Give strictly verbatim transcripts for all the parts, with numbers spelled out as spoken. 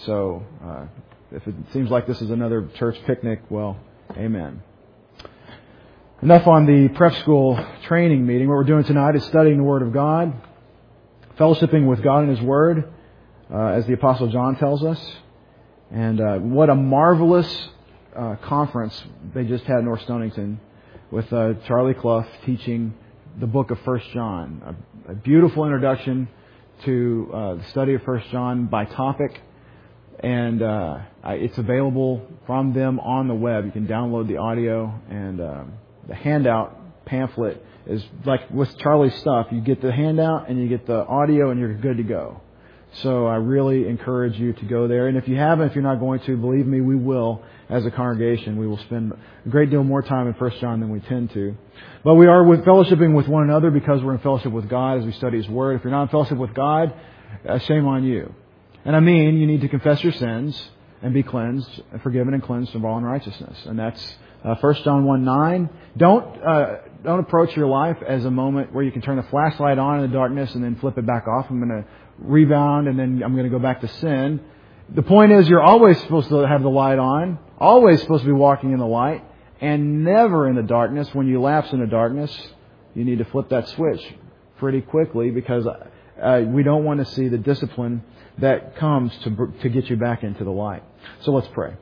So uh, if it seems like this is another church picnic, well, amen. Enough on the prep school training meeting. What we're doing tonight is studying the Word of God, fellowshipping with God and His Word, uh, as the Apostle John tells us. And uh, what a marvelous uh, conference they just had in North Stonington with uh, Charlie Clough teaching the book of First John. A, a beautiful introduction to uh, the study of First John by topic. And uh, it's available from them on the web. You can download the audio, and uh, the handout pamphlet is like with Charlie's stuff. You get the handout and you get the audio, and you're good to go. So I really encourage you to go there. And if you haven't, if you're not going to, believe me, we will, as a congregation. We will spend a great deal more time in First John than we tend to. But we are with fellowshipping with one another because we're in fellowship with God as we study His Word. If you're not in fellowship with God, uh, shame on you. And I mean, you need to confess your sins and be cleansed, forgiven and cleansed from all unrighteousness. And that's uh, First John one nine. Don't uh, don't approach your life as a moment where you can turn the flashlight on in the darkness and then flip it back off. I'm going to rebound and then I'm going to go back to sin. The point is, you're always supposed to have the light on, always supposed to be walking in the light, and never in the darkness. When you lapse into darkness, you need to flip that switch pretty quickly, because uh, we don't want to see the discipline that comes to to get you back into the light. So let's pray.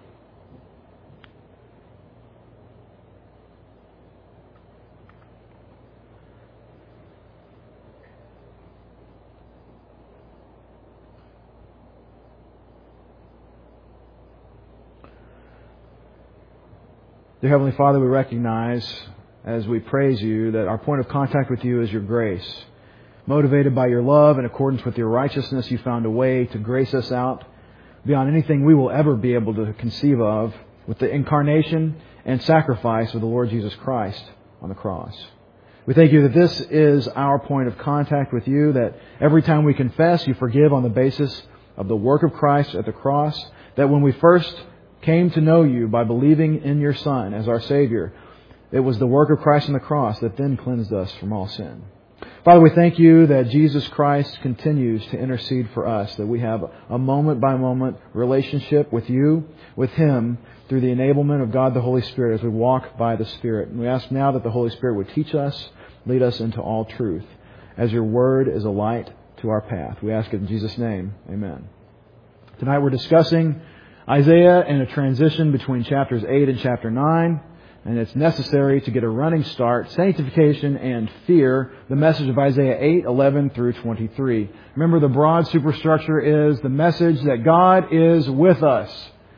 Dear Heavenly Father, we recognize as we praise You that our point of contact with You is Your grace. Motivated by Your love, in accordance with Your righteousness, You found a way to grace us out beyond anything we will ever be able to conceive of with the incarnation and sacrifice of the Lord Jesus Christ on the cross. We thank You that this is our point of contact with You, that every time we confess, You forgive on the basis of the work of Christ at the cross, that when we first came to know You by believing in Your Son as our Savior, it was the work of Christ on the cross that then cleansed us from all sin. Father, we thank You that Jesus Christ continues to intercede for us, that we have a moment-by-moment relationship with You, with Him, through the enablement of God the Holy Spirit as we walk by the Spirit. And we ask now that the Holy Spirit would teach us, lead us into all truth, as Your Word is a light to our path. We ask it in Jesus' name. Amen. Tonight we're discussing Isaiah and a transition between chapters eight and chapter nine. And it's necessary to get a running start, sanctification and fear, the message of Isaiah eight, eleven through twenty-three. Remember, the broad superstructure is the message that God is with us.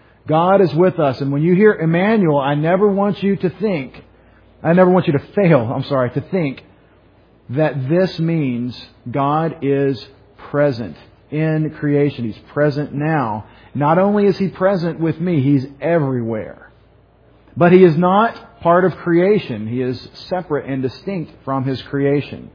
God is with us. And when you hear Emmanuel, I never want you to think, I never want you to fail, I'm sorry, to think that this means God is present in creation. He's present now. Not only is He present with me, He's everywhere. But He is not part of creation. He is separate and distinct from His creation.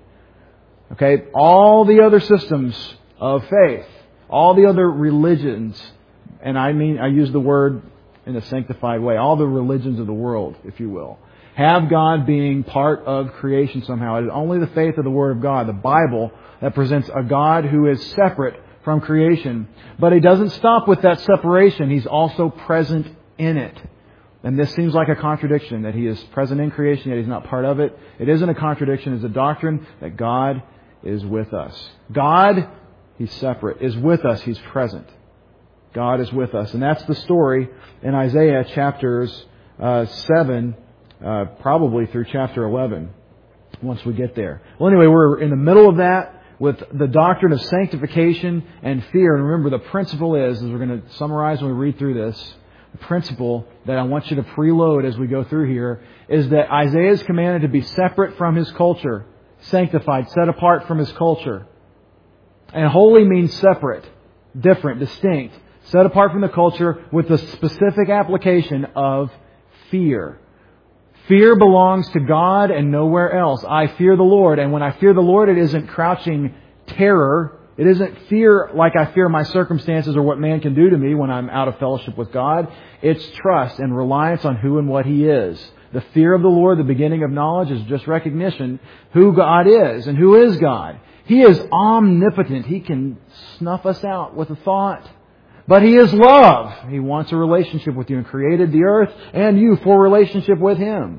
Okay? All the other systems of faith, all the other religions, and I mean, I use the word in a sanctified way, all the religions of the world, if you will, have God being part of creation somehow. It is only the faith of the Word of God, the Bible, that presents a God who is separate from creation. But He doesn't stop with that separation. He's also present in it. And this seems like a contradiction, that He is present in creation, yet He's not part of it. It isn't a contradiction. It's a doctrine that God is with us. God, He's separate, is with us. He's present. God is with us. And that's the story in Isaiah chapters uh, seven, uh, probably through chapter eleven, once we get there. Well, anyway, we're in the middle of that with the doctrine of sanctification and fear. And remember, the principle is, as we're going to summarize when we read through this, the principle that I want you to preload as we go through here is that Isaiah is commanded to be separate from his culture, sanctified, set apart from his culture. And holy means separate, different, distinct, set apart from the culture with the specific application of fear. Fear belongs to God and nowhere else. I fear the Lord. And when I fear the Lord, it isn't crouching terror. It isn't fear like I fear my circumstances or what man can do to me when I'm out of fellowship with God. It's trust and reliance on who and what He is. The fear of the Lord, the beginning of knowledge, is just recognition who God is and who is God. He is omnipotent. He can snuff us out with a thought. But He is love. He wants a relationship with you and created the earth and you for relationship with Him.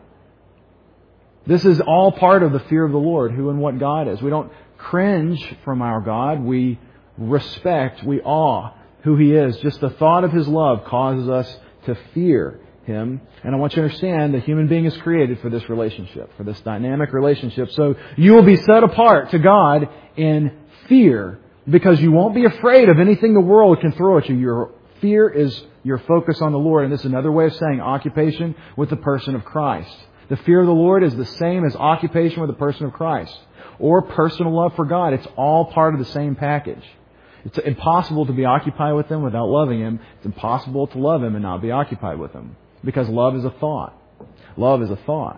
This is all part of the fear of the Lord, who and what God is. We don't cringe from our God. We respect, we awe who He is. Just the thought of His love causes us to fear Him. And I want you to understand the human being is created for this relationship, for this dynamic relationship. So you will be set apart to God in fear, because you won't be afraid of anything the world can throw at you. Your fear is your focus on the Lord. And this is another way of saying occupation with the person of Christ. The fear of the Lord is the same as occupation with the person of Christ, or personal love for God. It's all part of the same package. It's impossible to be occupied with Him without loving Him. It's impossible to love Him and not be occupied with Him, because love is a thought. Love is a thought.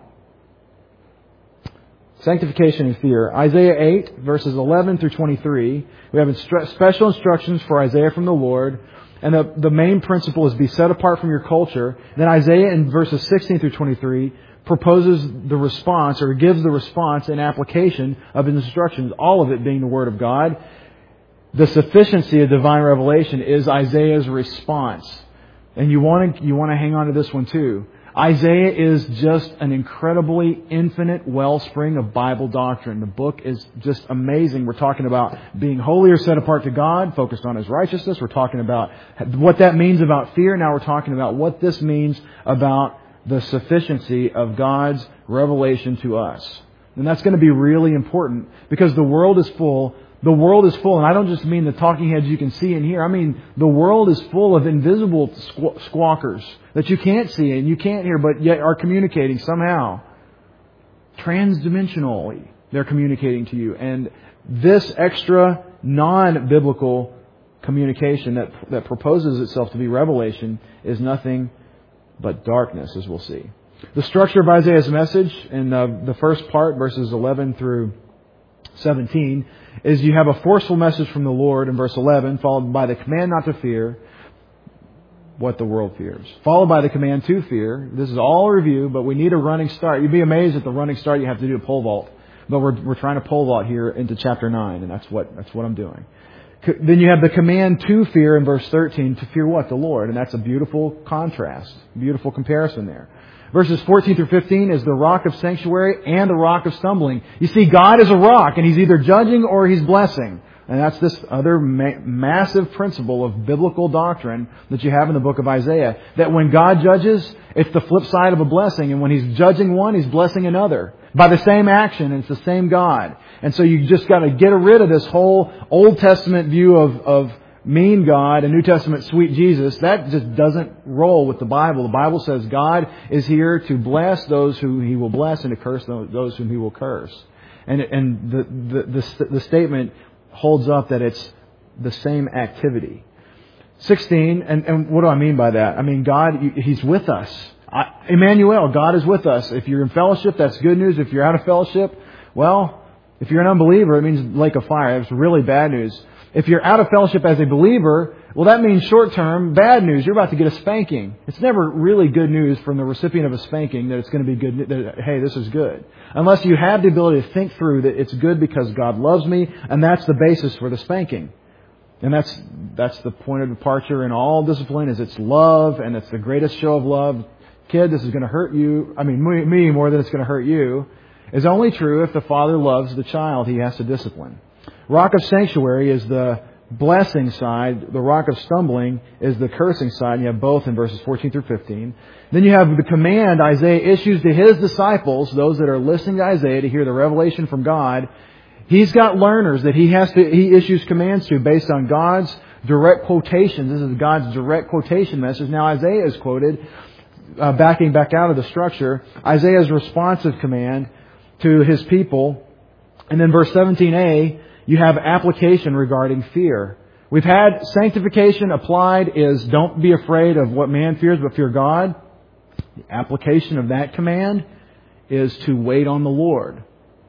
Sanctification and fear. Isaiah eight, verses eleven through twenty-three. We have instru- special instructions for Isaiah from the Lord. And the, the main principle is be set apart from your culture. Then Isaiah in verses sixteen through twenty-three proposes the response, or gives the response and application of His instructions, all of it being the Word of God. The sufficiency of divine revelation is Isaiah's response. And you want to, you want to hang on to this one too. Isaiah is just an incredibly infinite wellspring of Bible doctrine. The book is just amazing. We're talking about being holy or set apart to God, focused on His righteousness. We're talking about what that means about fear. Now we're talking about what this means about the sufficiency of God's revelation to us. And that's going to be really important, because the world is full The world is full, and I don't just mean the talking heads you can see and hear. I mean, the world is full of invisible squ- squawkers that you can't see and you can't hear, but yet are communicating somehow. Transdimensionally, they're communicating to you. And this extra non-biblical communication that, that proposes itself to be revelation is nothing but darkness, as we'll see. The structure of Isaiah's message in uh, the first part, verses eleven through seventeen, is you have a forceful message from the Lord in verse eleven, followed by the command not to fear what the world fears. Followed by the command to fear. This is all review, but we need a running start. You'd be amazed at the running start you have to do a pole vault. But we're we're trying to pole vault here into chapter nine, and that's what that's what I'm doing. Then you have the command to fear in verse thirteen. To fear what? The Lord. And that's a beautiful contrast, beautiful comparison there. Verses fourteen through fifteen is the rock of sanctuary and the rock of stumbling. You see, God is a rock, and He's either judging or He's blessing. And that's this other ma- massive principle of biblical doctrine that you have in the book of Isaiah. That when God judges, it's the flip side of a blessing. And when He's judging one, He's blessing another. By the same action, and it's the same God. And so you just got to get rid of this whole Old Testament view of, of mean God and New Testament sweet Jesus. That just doesn't roll with the Bible. The Bible says God is here to bless those whom He will bless and to curse those whom He will curse. And, and the, the, the, the statement holds up that it's the same activity. sixteen, and, and what do I mean by that? I mean, God, He's with us. I, Emmanuel, God is with us. If you're in fellowship, that's good news. If you're out of fellowship, well, if you're an unbeliever, it means lake of fire. It's really bad news. If you're out of fellowship as a believer, well, that means short-term bad news. You're about to get a spanking. It's never really good news from the recipient of a spanking that it's going to be good, that, hey, this is good. Unless you have the ability to think through that it's good because God loves me, and that's the basis for the spanking. And that's that's the point of departure in all discipline, is it's love, and it's the greatest show of love. Kid, this is going to hurt you. I mean, me more than it's going to hurt you. Is only true if the father loves the child he has to discipline. Rock of sanctuary is the blessing side. The rock of stumbling is the cursing side. And you have both in verses fourteen through fifteen. Then you have the command Isaiah issues to his disciples, those that are listening to Isaiah to hear the revelation from God. He's got learners that he has to, he issues commands to based on God's direct quotations. This is God's direct quotation message. Now Isaiah is quoted, uh, backing back out of the structure, Isaiah's responsive command to his people. And then verse seventeen a, you have application regarding fear. We've had sanctification applied is don't be afraid of what man fears, but fear God. The application of that command is to wait on the Lord.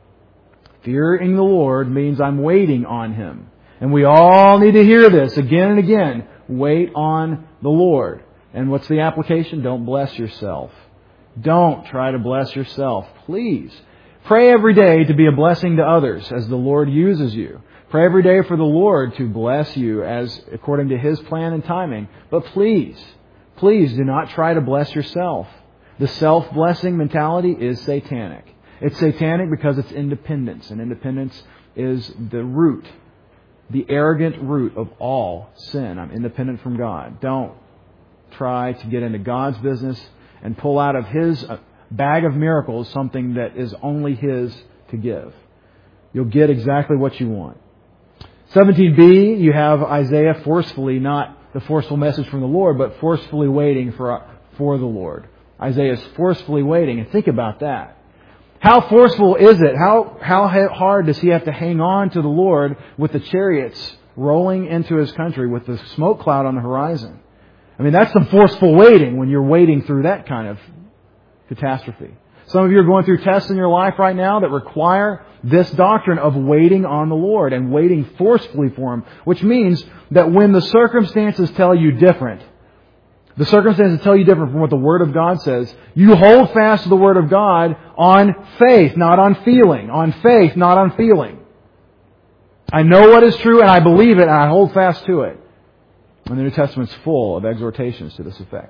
Fearing the Lord means I'm waiting on Him. And we all need to hear this again and again. Wait on the Lord. And what's the application? Don't bless yourself. Don't try to bless yourself. Please. Pray every day to be a blessing to others as the Lord uses you. Pray every day for the Lord to bless you as according to His plan and timing. But please, please do not try to bless yourself. The self-blessing mentality is satanic. It's satanic because it's independence, and independence is the root, the arrogant root of all sin. I'm independent from God. Don't try to get into God's business and pull out of His bag of miracles something that is only His to give. You'll get exactly what you want. seventeen b, you have Isaiah forcefully, not the forceful message from the Lord, but forcefully waiting for, for the Lord. Isaiah is forcefully waiting, and think about that. How forceful is it? How, how hard does he have to hang on to the Lord with the chariots rolling into his country with the smoke cloud on the horizon? I mean, that's some forceful waiting when you're waiting through that kind of catastrophe. Some of you are going through tests in your life right now that require this doctrine of waiting on the Lord and waiting forcefully for Him, which means that when the circumstances tell you different, the circumstances tell you different from what the Word of God says, you hold fast to the Word of God on faith, not on feeling. On faith, not on feeling. I know what is true and I believe it and I hold fast to it. And the New Testament's full of exhortations to this effect.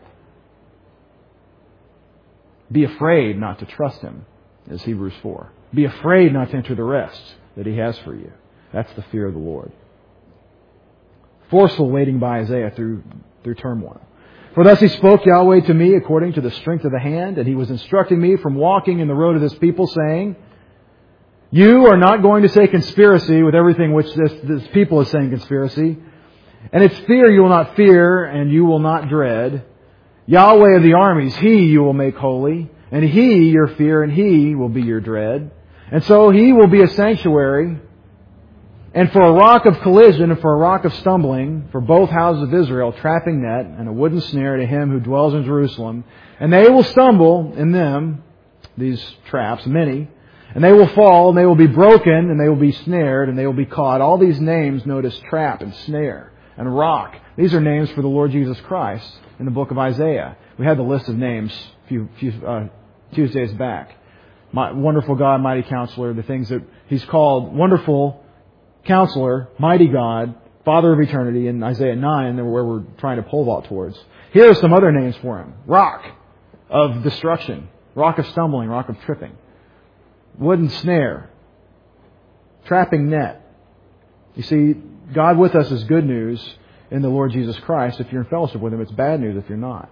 Be afraid not to trust Him, is Hebrews four. Be afraid not to enter the rest that He has for you. That's the fear of the Lord. Forceful waiting by Isaiah through, through turmoil. For thus He spoke Yahweh to me according to the strength of the hand, and He was instructing me from walking in the road of this people, saying, you are not going to say conspiracy with everything which this, this people is saying conspiracy. And its fear you will not fear, and you will not dread. Yahweh of the armies, He you will make holy, and He your fear, and He will be your dread. And so He will be a sanctuary, and for a rock of collision, and for a rock of stumbling, for both houses of Israel, trapping net, and a wooden snare to him who dwells in Jerusalem. And they will stumble in them, these traps, many, and they will fall, and they will be broken, and they will be snared, and they will be caught. All these names, notice trap and snare and rock. These are names for the Lord Jesus Christ in the book of Isaiah. We had the list of names a few, few uh, Tuesdays back. My, wonderful God, mighty counselor, the things that He's called wonderful counselor, mighty God, Father of eternity in Isaiah nine, where we're trying to pole vault towards. Here are some other names for Him. Rock of destruction, rock of stumbling, rock of tripping, wooden snare, trapping net. You see, God with us is good news in the Lord Jesus Christ. If you're in fellowship with Him, it's bad news if you're not.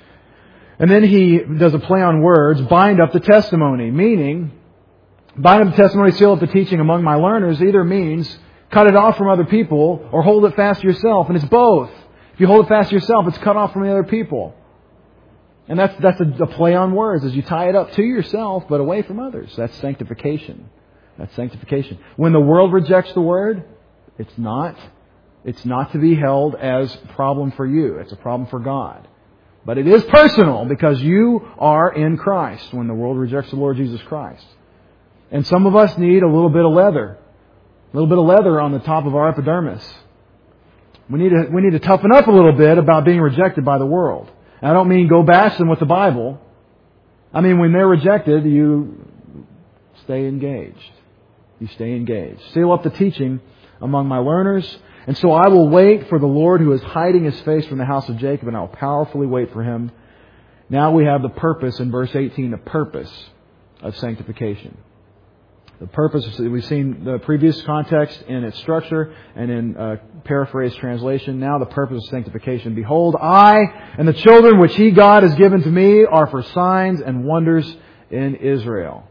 And then He does a play on words, bind up the testimony, meaning bind up the testimony, seal up the teaching among my learners either means cut it off from other people or hold it fast to yourself. And it's both. If you hold it fast to yourself, it's cut off from the other people. And that's that's a, a play on words as you tie it up to yourself but away from others. That's sanctification. That's sanctification. When the world rejects the Word, it's not It's not to be held as a problem for you. It's a problem for God. But it is personal because you are in Christ when the world rejects the Lord Jesus Christ. And some of us need a little bit of leather. A little bit of leather on the top of our epidermis. We need to, we need to toughen up a little bit about being rejected by the world. And I don't mean go bash them with the Bible. I mean when they're rejected, you stay engaged. You stay engaged. Seal up the teaching among my learners. And so I will wait for the Lord who is hiding His face from the house of Jacob, and I will powerfully wait for Him. Now we have the purpose in verse eighteen, the purpose of sanctification. The purpose, we've seen the previous context in its structure and in uh, paraphrase translation. Now the purpose of sanctification. Behold, I and the children which He, God, has given to me are for signs and wonders in Israel.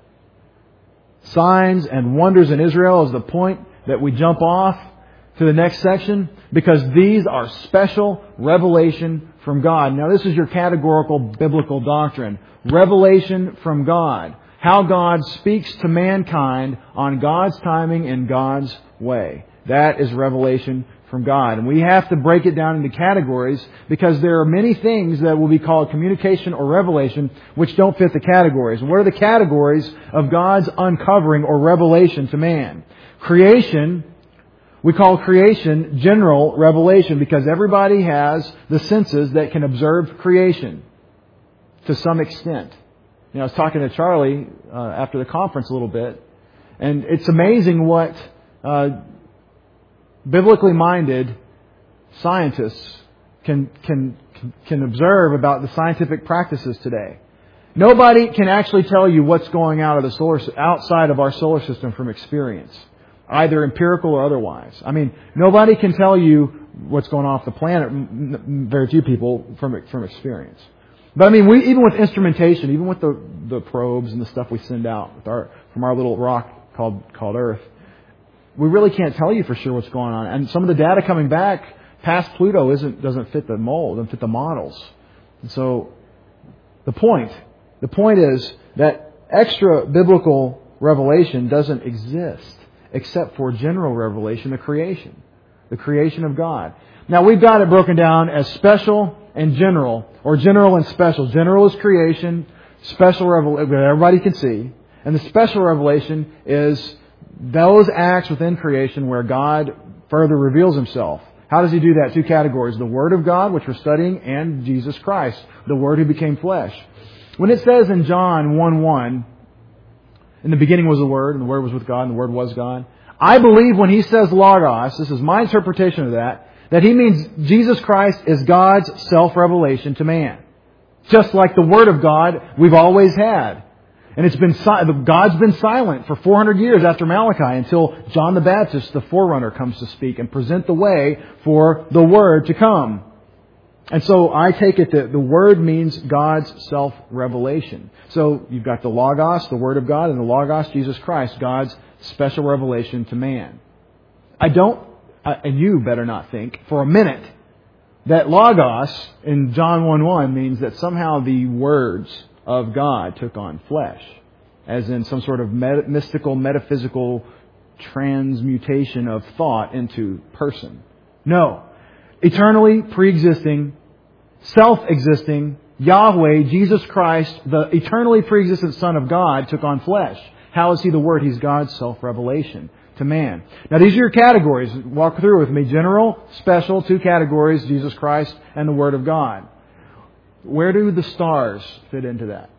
Signs and wonders in Israel is the point that we jump off to the next section, because these are special revelation from God. Now this is your categorical biblical doctrine. Revelation from God. How God speaks to mankind on God's timing in God's way. That is revelation from God. And we have to break it down into categories because there are many things that will be called communication or revelation which don't fit the categories. And what are the categories of God's uncovering or revelation to man? Creation. We call creation general revelation because everybody has the senses that can observe creation to some extent. You know, I was talking to Charlie uh, after the conference a little bit, and it's amazing what uh, biblically minded scientists can, can, can observe about the scientific practices today. Nobody can actually tell you what's going out of the solar, outside of our solar system from experience, either empirical or otherwise. I mean, nobody can tell you what's going off the planet, very few people, from, from experience. But I mean, we, even with instrumentation, even with the, the probes and the stuff we send out with our, from our little rock called, called Earth, we really can't tell you for sure what's going on. And some of the data coming back past Pluto isn't, doesn't fit the mold, doesn't fit the models. And so the point, the point is that extra biblical revelation doesn't exist except for general revelation, the creation, the creation of God. Now we've got it broken down as special and general, or general and special. General is creation, special revelation, everybody can see. And the special revelation is those acts within creation where God further reveals Himself. How does He do that? Two categories. The Word of God, which we're studying, and Jesus Christ, the Word who became flesh. When it says in John one one, in the beginning was the Word, and the Word was with God, and the Word was God. I believe when He says Logos, this is my interpretation of that, that He means Jesus Christ is God's self-revelation to man. Just like the Word of God we've always had. And it's been, God's been silent for four hundred years after Malachi until John the Baptist, the forerunner, comes to speak and present the way for the Word to come. And so I take it that the Word means God's self-revelation. So you've got the Logos, the Word of God, and the Logos, Jesus Christ, God's special revelation to man. I don't, and you better not think for a minute that Logos in John one one means that somehow the words of God took on flesh, as in some sort of met- mystical, metaphysical transmutation of thought into person. No. Eternally pre-existing, self-existing Yahweh, Jesus Christ, the eternally pre-existent Son of God, took on flesh. How is He the Word? He's God's self-revelation to man. Now these are your categories. Walk through with me. General, special, two categories, Jesus Christ and the Word of God. Where do the stars fit into that?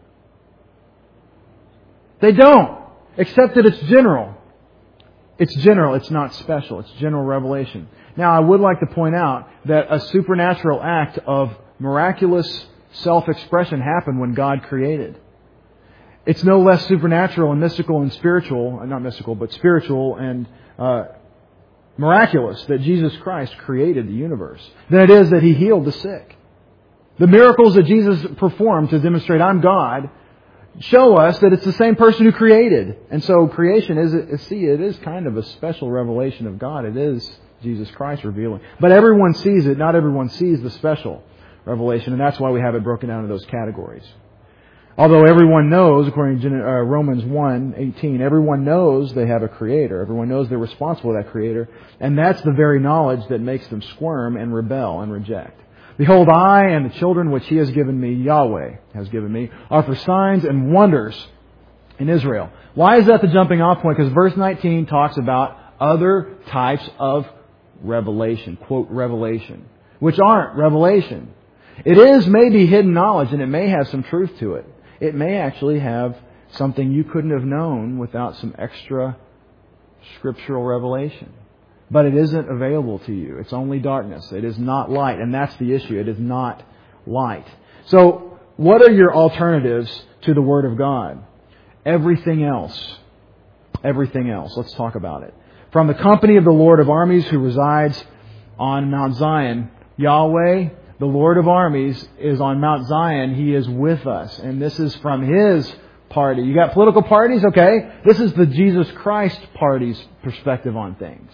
They don't, except that it's general. It's general, it's not special. It's general revelation. Now, I would like to point out that a supernatural act of miraculous self-expression happened when God created. It's no less supernatural and mystical and spiritual, not mystical, but spiritual and uh, miraculous that Jesus Christ created the universe than it is that He healed the sick. The miracles that Jesus performed to demonstrate I'm God show us that it's the same person who created. And so creation is, see, it is kind of a special revelation of God. It is Jesus Christ revealing. But everyone sees it. Not everyone sees the special revelation. And that's why we have it broken down into those categories. Although everyone knows, according to Romans one eighteen, everyone knows they have a Creator. Everyone knows they're responsible for that Creator. And that's the very knowledge that makes them squirm and rebel and reject. Behold, I and the children which He has given me, Yahweh has given me, are for signs and wonders in Israel. Why is that the jumping off point? Because verse nineteen talks about other types of revelation, quote, revelation, which aren't revelation. It is maybe hidden knowledge, and it may have some truth to it. It may actually have something you couldn't have known without some extra scriptural revelation. But it isn't available to you. It's only darkness. It is not light. And that's the issue. It is not light. So, what are your alternatives to the Word of God? Everything else. Everything else. Let's talk about it. From the company of the Lord of armies who resides on Mount Zion, Yahweh, the Lord of armies, is on Mount Zion. He is with us. And this is from His party. You got political parties? Okay. This is the Jesus Christ party's perspective on things.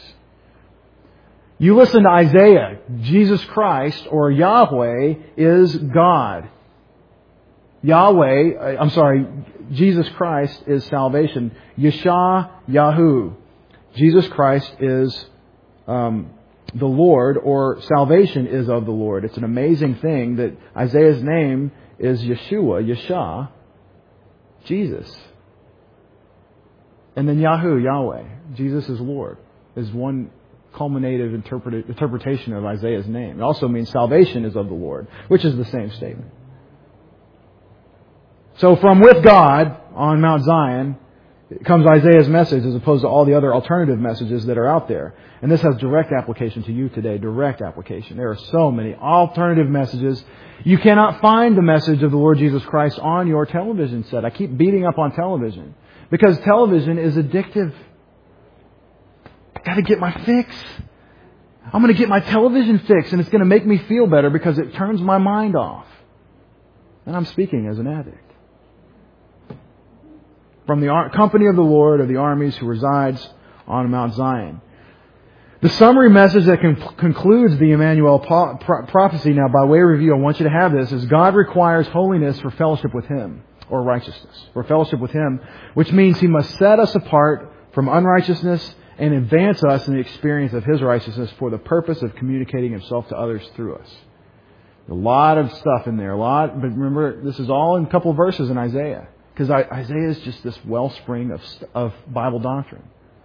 You listen to Isaiah. Jesus Christ, or Yahweh, is God. Yahweh, I'm sorry, Jesus Christ is salvation. Yeshua, Yahu. Jesus Christ is um, the Lord, or salvation is of the Lord. It's an amazing thing that Isaiah's name is Yeshua, Yeshua, Jesus. And then Yahu, Yahweh. Jesus is Lord, is one culminative interpret- interpretation of Isaiah's name. It also means salvation is of the Lord, which is the same statement. So from with God on Mount Zion, comes Isaiah's message as opposed to all the other alternative messages that are out there. And this has direct application to you today, direct application. There are so many alternative messages. You cannot find the message of the Lord Jesus Christ on your television set. I keep beating up on television because television is addictive. I got to get my fix. I'm going to get my television fix, and it's going to make me feel better because it turns my mind off. And I'm speaking as an addict. From the ar- company of the Lord of the armies who resides on Mount Zion. The summary message that con- concludes the Emmanuel po- pro- prophecy, now by way of review, I want you to have this, is God requires holiness for fellowship with Him, or righteousness, for fellowship with Him, which means He must set us apart from unrighteousness and advance us in the experience of His righteousness for the purpose of communicating Himself to others through us. A lot of stuff in there, a lot, but remember, this is all in a couple of verses in Isaiah. Because Isaiah is just this wellspring of, of Bible doctrine.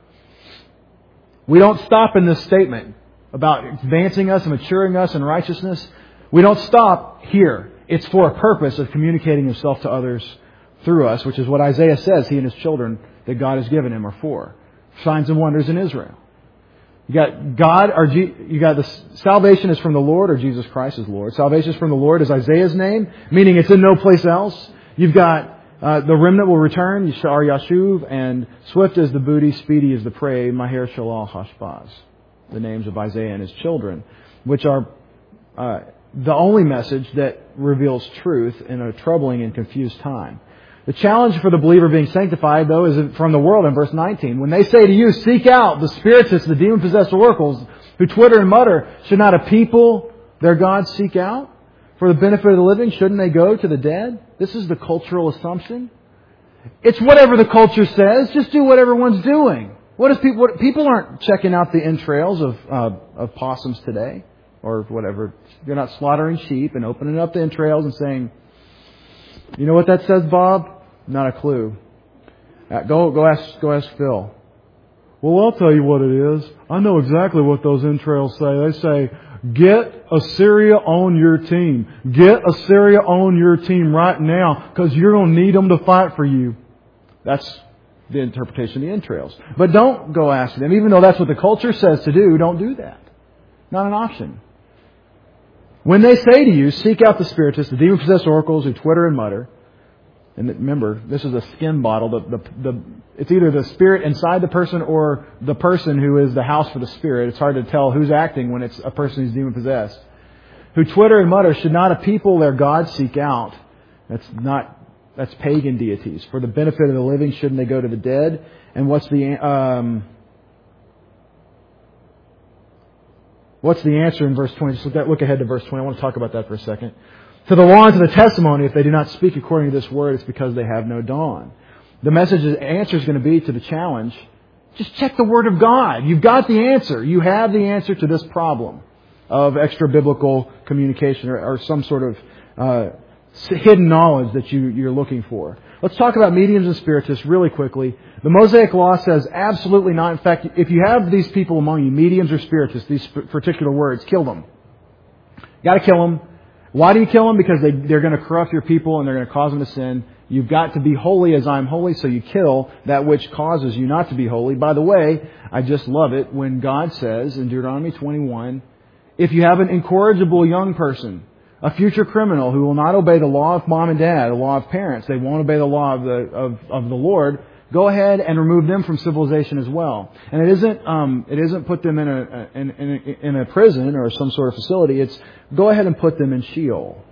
We don't stop in this statement about advancing us and maturing us in righteousness. We don't stop here. It's for a purpose of communicating Himself to others through us, which is what Isaiah says he and his children that God has given him are for. Signs and wonders in Israel. You got God, or you got the salvation is from the Lord, or Jesus Christ is Lord. Salvation is from the Lord is Isaiah's name, meaning it's in no place else. You've got Uh, the remnant will return, Yishar Yashuv, and swift is the booty, speedy is the prey, Maher Shalal Hashbaz. The names of Isaiah and his children, which are uh, the only message that reveals truth in a troubling and confused time. The challenge for the believer being sanctified, though, is from the world in verse nineteen. When they say to you, seek out the spiritists, the demon-possessed oracles, who twitter and mutter, should not a people their God seek out? For the benefit of the living, shouldn't they go to the dead? This is the cultural assumption. It's whatever the culture says. Just do what everyone's doing. What is people? What, people aren't checking out the entrails of uh, of possums today, or whatever. They're not slaughtering sheep and opening up the entrails and saying, "You know what that says, Bob? Not a clue." Uh, go go ask go ask Phil. Well, I'll tell you what it is. I know exactly what those entrails say. They say, get Assyria on your team. Get Assyria on your team right now because you're going to need them to fight for you. That's the interpretation of the entrails. But don't go ask them. Even though that's what the culture says to do, don't do that. Not an option. When they say to you, seek out the spiritists, the demon-possessed oracles who twitter and mutter. And remember, this is a skin bottle. The, the, the, it's either the spirit inside the person or the person who is the house for the spirit. It's hard to tell who's acting when it's a person who's demon-possessed. Who twitter and mutter, should not a people their God seek out? That's not, that's pagan deities. For the benefit of the living, shouldn't they go to the dead? And what's the, um, what's the answer in verse twenty? Just look, at, look ahead to verse twenty. I want to talk about that for a second. To the law and to the testimony, if they do not speak according to this word, it's because they have no dawn. The message, the answer is going to be to the challenge. Just check the Word of God. You've got the answer. You have the answer to this problem of extra-biblical communication or, or some sort of uh, hidden knowledge that you, you're looking for. Let's talk about mediums and spiritists really quickly. The Mosaic Law says absolutely not. In fact, if you have these people among you, mediums or spiritists, these particular words, kill them. You got to kill them. Why do you kill them? Because they, they're going to corrupt your people and they're going to cause them to sin. You've got to be holy as I'm holy, so you kill that which causes you not to be holy. By the way, I just love it when God says in Deuteronomy twenty-one, if you have an incorrigible young person, a future criminal who will not obey the law of mom and dad, the law of parents, they won't obey the law of the of, of the Lord, go ahead and remove them from civilization as well. And it isn't um, it isn't put them in a in, in a in a prison or some sort of facility. It's go ahead and put them in Sheol.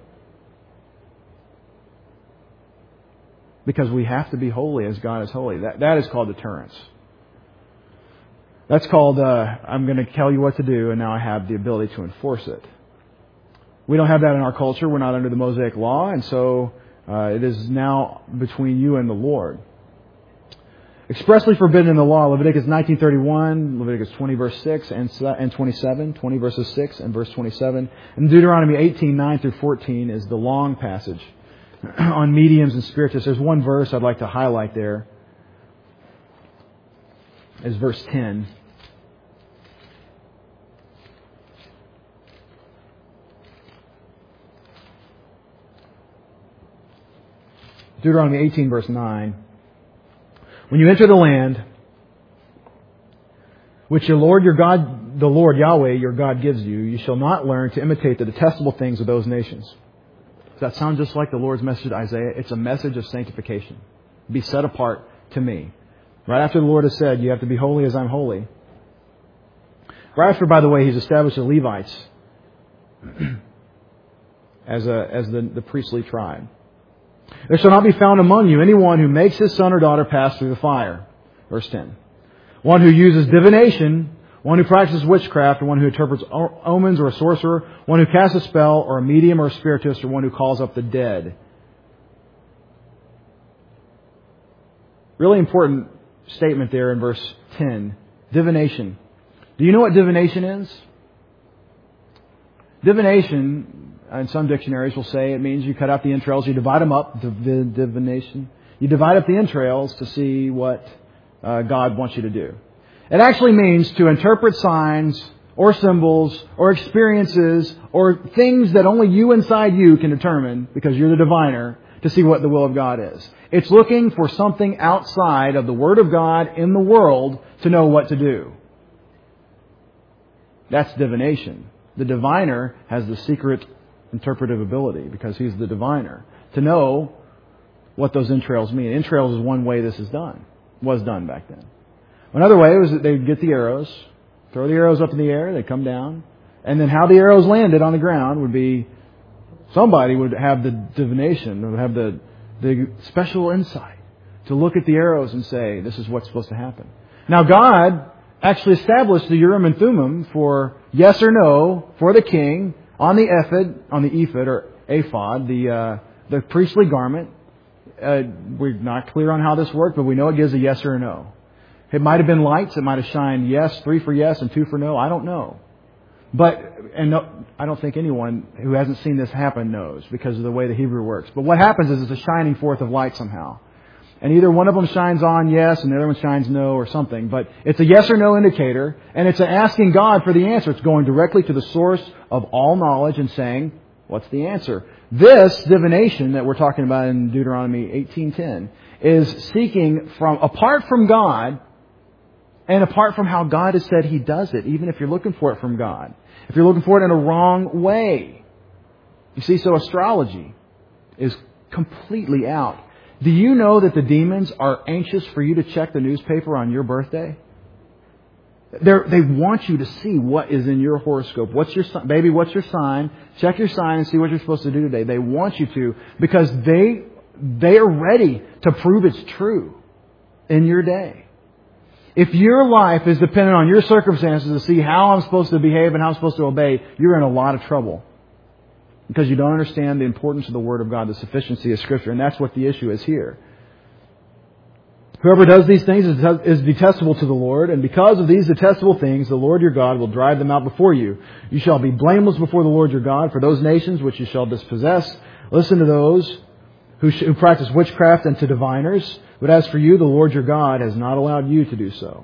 Because we have to be holy as God is holy. That that is called deterrence. That's called uh, I'm going to tell you what to do, and now I have the ability to enforce it. We don't have that in our culture. We're not under the Mosaic Law, and so uh, it is now between you and the Lord. Expressly forbidden in the law, Leviticus nineteen thirty-one, Leviticus twenty verse six and and twenty-seven, twenty verses six and verse twenty-seven, and Deuteronomy eighteen nine through fourteen is the long passage on mediums and spiritists. There's one verse I'd like to highlight there. Is verse ten. Deuteronomy eighteen verse nine. When you enter the land, which your Lord, your God, the Lord Yahweh, your God gives you, you shall not learn to imitate the detestable things of those nations. Does that sound just like the Lord's message to Isaiah? It's a message of sanctification. Be set apart to me. Right after the Lord has said, you have to be holy as I'm holy. Right after, by the way, He's established the Levites as a as the, the priestly tribe. There shall not be found among you anyone who makes his son or daughter pass through the fire. Verse ten. One who uses divination, one who practices witchcraft, or one who interprets omens, or a sorcerer, one who casts a spell, or a medium, or a spiritist, or one who calls up the dead. Really important statement there in verse ten. Divination. Do you know what divination is? Divination, in some dictionaries will say it means you cut out the entrails, you divide them up. Div- divination. You divide up the entrails to see what uh, God wants you to do. It actually means to interpret signs or symbols or experiences or things that only you inside you can determine because you're the diviner to see what the will of God is. It's looking for something outside of the Word of God in the world to know what to do. That's divination. The diviner has the secret interpretive ability because he's the diviner to know what those entrails mean. Entrails is one way this is done, was done back then. Another way was that they'd get the arrows, throw the arrows up in the air, they'd come down, and then how the arrows landed on the ground would be somebody would have the divination, would have the, the special insight to look at the arrows and say, this is what's supposed to happen. Now God actually established the Urim and Thummim for yes or no for the king on the ephod, on the ephod or ephod, the uh, the priestly garment. Uh, we're not clear on how this worked, but we know it gives a yes or a no. It might have been lights. It might have shined yes, three for yes and two for no. I don't know. But, and no, I don't think anyone who hasn't seen this happen knows because of the way the Hebrew works. But what happens is it's a shining forth of light somehow. And either one of them shines on yes and the other one shines no or something. But it's a yes or no indicator. And it's asking God for the answer. It's going directly to the source of all knowledge and saying, what's the answer? This divination that we're talking about in Deuteronomy eighteen ten is seeking from, apart from God, and apart from how God has said He does it, even if you're looking for it from God. If you're looking for it in a wrong way. You see, so astrology is completely out. Do you know that the demons are anxious for you to check the newspaper on your birthday? They're, they want you to see what is in your horoscope. What's your baby? What's your sign? Check your sign and see what you're supposed to do today. They want you to because they they are ready to prove it's true in your day. If your life is dependent on your circumstances to see how I'm supposed to behave and how I'm supposed to obey, you're in a lot of trouble. Because you don't understand the importance of the Word of God, the sufficiency of Scripture. And that's what the issue is here. Whoever does these things is detestable to the Lord. And because of these detestable things, the Lord your God will drive them out before you. You shall be blameless before the Lord your God for those nations which you shall dispossess. Listen to those who, sh- who practice witchcraft and to diviners. But as for you, the Lord your God has not allowed you to do so.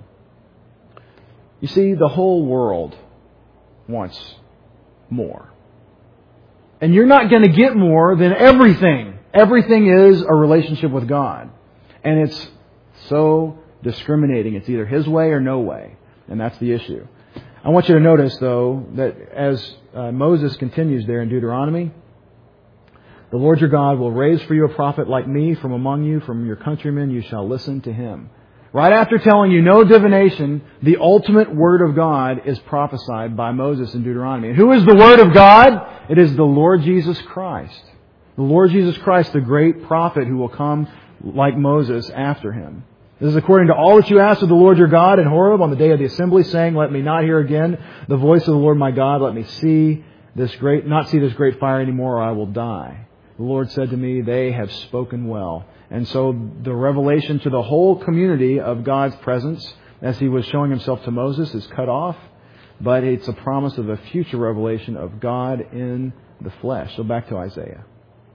You see, the whole world wants more. And you're not going to get more than everything. Everything is a relationship with God. And it's so discriminating. It's either His way or no way. And that's the issue. I want you to notice, though, that as uh, Moses continues there in Deuteronomy, the Lord your God will raise for you a prophet like me from among you, from your countrymen. You shall listen to him. Right after telling you no divination, the ultimate Word of God is prophesied by Moses in Deuteronomy. And who is the Word of God? It is the Lord Jesus Christ. The Lord Jesus Christ, the great prophet who will come like Moses after him. This is according to all that you asked of the Lord your God in Horeb on the day of the assembly, saying, let me not hear again the voice of the Lord my God. Let me see this great, not see this great fire anymore, or I will die. The Lord said to me, they have spoken well. And so the revelation to the whole community of God's presence, as He was showing Himself to Moses, is cut off. But it's a promise of a future revelation of God in the flesh. So back to Isaiah.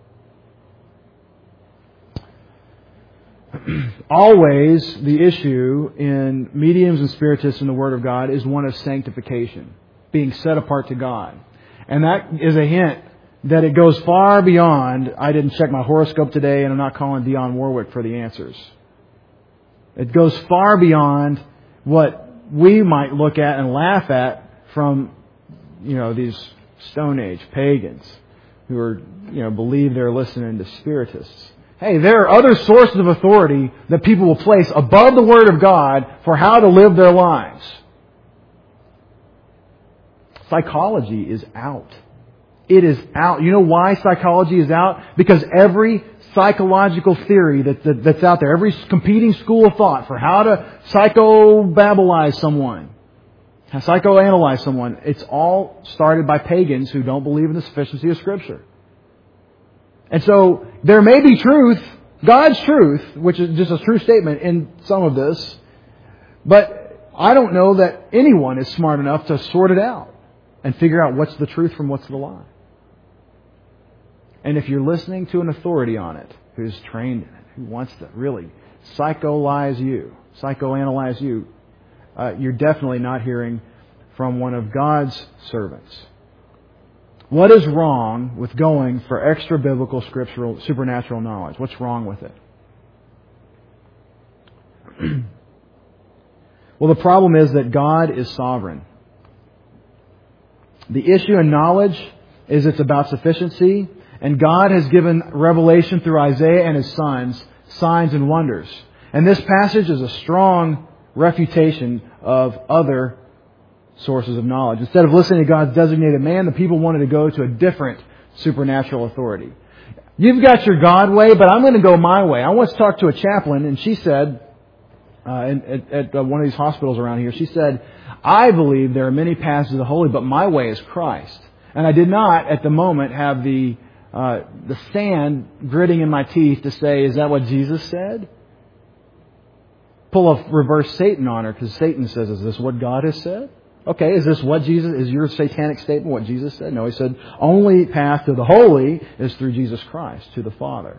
Always the issue in mediums and spiritists in the Word of God is one of sanctification, being set apart to God. And that is a hint that it goes far beyond, I didn't check my horoscope today and I'm not calling Dionne Warwick for the answers. It goes far beyond what we might look at and laugh at from, you know, these Stone Age pagans who are, you know, believe they're listening to spiritists. Hey, there are other sources of authority that people will place above the Word of God for how to live their lives. Psychology is out. It is out. You know why psychology is out? Because every psychological theory that, that, that's out there, every competing school of thought for how to psychobabbilize someone, how to psychoanalyze someone, it's all started by pagans who don't believe in the sufficiency of Scripture. And so there may be truth, God's truth, which is just a true statement in some of this, but I don't know that anyone is smart enough to sort it out and figure out what's the truth from what's the lie. And if you're listening to an authority on it, who's trained in it, who wants to really psychoanalyze you, psychoanalyze you, uh, you're definitely not hearing from one of God's servants. What is wrong with going for extra biblical, scriptural, supernatural knowledge? What's wrong with it? Well, the problem is that God is sovereign. The issue in knowledge is it's about sufficiency. And God has given revelation through Isaiah and his sons, signs and wonders. And this passage is a strong refutation of other sources of knowledge. Instead of listening to God's designated man, the people wanted to go to a different supernatural authority. You've got your God way, but I'm going to go my way. I once talked to a chaplain, and she said, uh, in, at, at uh, one of these hospitals around here, she said, I believe there are many paths to the holy, but my way is Christ. And I did not, at the moment, have the Uh, the sand gritting in my teeth to say, is that what Jesus said? Pull a reverse Satan on her, because Satan says, is this what God has said? Okay, is this what Jesus, is your satanic statement what Jesus said? No, he said, only path to the holy is through Jesus Christ, to the Father.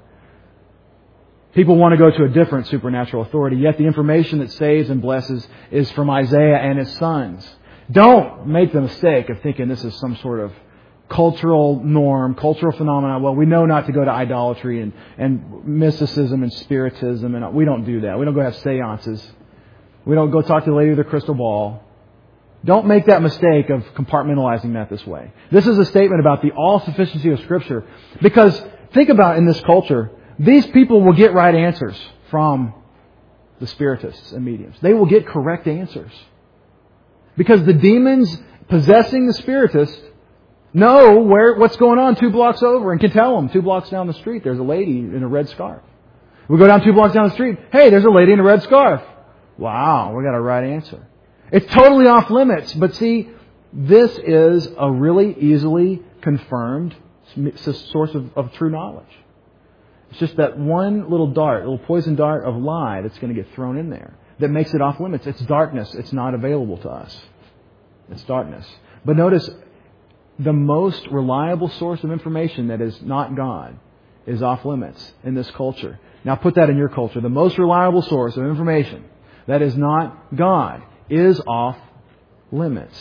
People want to go to a different supernatural authority, yet the information that saves and blesses is from Isaiah and his sons. Don't make the mistake of thinking this is some sort of cultural norm, cultural phenomenon. Well, we know not to go to idolatry and, and mysticism and spiritism, and we don't do that. We don't go have seances. We don't go talk to the lady with the crystal ball. Don't make that mistake of compartmentalizing that this way. This is a statement about the all-sufficiency of Scripture. Because think about in this culture, these people will get right answers from the spiritists and mediums. They will get correct answers. Because the demons possessing the spiritist know where what's going on two blocks over and can tell them two blocks down the street there's a lady in a red scarf. We go down two blocks down the street. Hey, there's a lady in a red scarf. Wow, we got a right answer. It's totally off limits. But see, this is a really easily confirmed source of, of true knowledge. It's just that one little dart, little poison dart of lie that's going to get thrown in there that makes it off limits. It's darkness. It's not available to us. It's darkness. But notice, the most reliable source of information that is not God is off limits in this culture. Now put that in your culture. The most reliable source of information that is not God is off limits.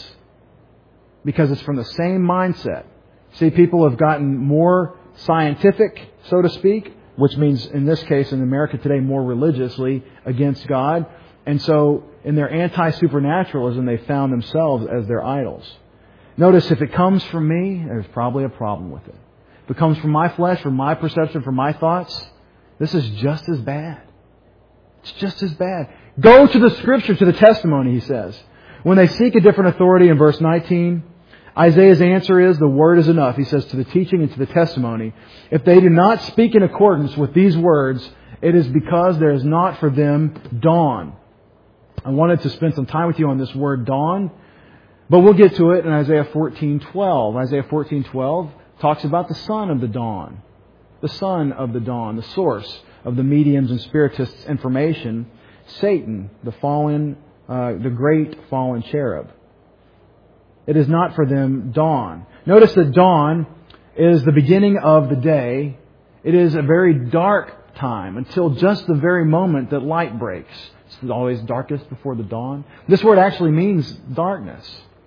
Because it's from the same mindset. See, people have gotten more scientific, so to speak, which means in this case in America today more religiously against God. And so in their anti-supernaturalism they found themselves as their idols. Notice, if it comes from me, there's probably a problem with it. If it comes from my flesh, from my perception, from my thoughts, this is just as bad. It's just as bad. Go to the Scripture, to the testimony, he says. When they seek a different authority in verse nineteen, Isaiah's answer is, the word is enough. He says, to the teaching and to the testimony. If they do not speak in accordance with these words, it is because there is not for them dawn. I wanted to spend some time with you on this word dawn. But we'll get to it in Isaiah fourteen twelve. Isaiah fourteen twelve talks about the son of the dawn. The son of the dawn, the source of the mediums and spiritists' information, Satan, the fallen, uh, the great fallen cherub. It is not for them dawn. Notice that dawn is the beginning of the day. It is a very dark time until just the very moment that light breaks. It's always darkest before the dawn. This word actually means darkness.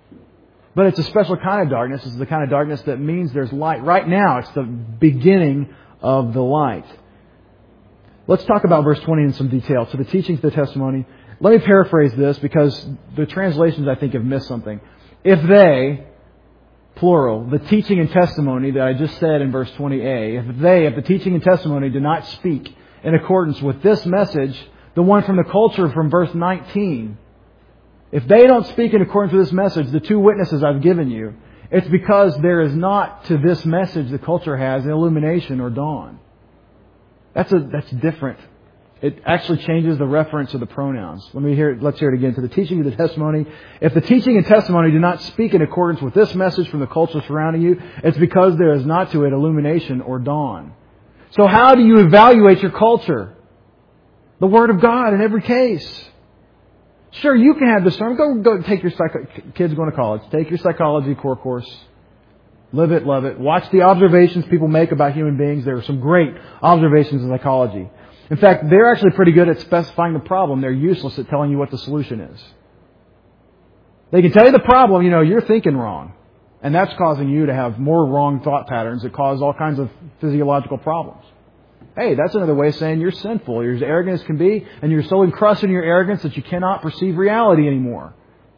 But it's a special kind of darkness. It's the kind of darkness that means there's light. Right now, it's the beginning of the light. Let's talk about verse twenty in some detail. So the teaching, the testimony. Let me paraphrase this because the translations, I think, have missed something. If they, plural, the teaching and testimony that I just said in verse twenty a, if they, if the teaching and testimony do not speak in accordance with this message, the one from the culture from verse nineteen, if they don't speak in accordance with this message, the two witnesses I've given you, it's because there is not to this message the culture has an illumination or dawn. That's a that's different. It actually changes the reference of the pronouns. Let me hear it, let's hear it again. To the teaching of the testimony. If the teaching and testimony do not speak in accordance with this message from the culture surrounding you, it's because there is not to it illumination or dawn. So how do you evaluate your culture? The Word of God in every case. Sure, you can have discernment. Go, go take your psycho- kids going to college. Take your psychology core course. Live it, love it. Watch the observations people make about human beings. There are some great observations in psychology. In fact, they're actually pretty good at specifying the problem. They're useless at telling you what the solution is. They can tell you the problem, you know, you're thinking wrong. And that's causing you to have more wrong thought patterns that cause all kinds of physiological problems. Hey, that's another way of saying you're sinful. You're as arrogant as can be, and you're so encrusted in your arrogance that you cannot perceive reality anymore.